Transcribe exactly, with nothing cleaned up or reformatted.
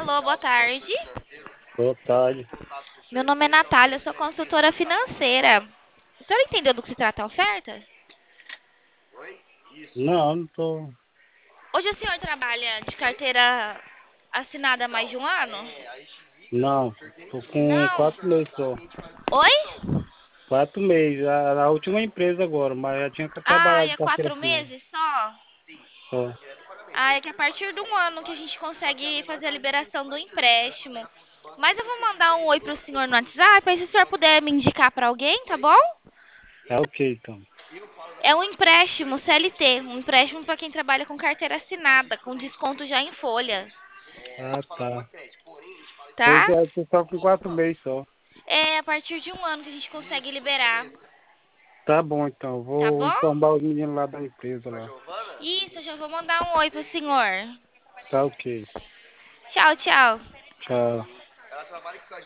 Alô, boa tarde. Boa tarde. Meu nome é Natália, eu sou consultora financeira. A senhora entendeu do que se trata a oferta? Não, não tô. Hoje o senhor trabalha de carteira assinada há mais de um ano? Não, tô com Não. quatro meses só. Oi? Quatro meses. A, a última empresa agora, mas já tinha que Ah, trabalhar e de é carteira quatro assinada. meses só? Só. Ah, é que a partir de um ano que a gente consegue fazer a liberação do empréstimo. Mas eu vou mandar um oi pro senhor no WhatsApp, aí se o senhor puder me indicar para alguém, tá bom? É ok, então. É um empréstimo C L T, um empréstimo para quem trabalha com carteira assinada, com desconto já em folha, Ah, tá. Pois tá? é, eu tô só com quatro meses só. É a partir de um ano que a gente consegue liberar, Tá bom, então. tá Vou bom? informar os meninos lá da empresa lá. Isso, eu já vou mandar um oi pro senhor. Tá ok. Tchau, tchau. Tchau.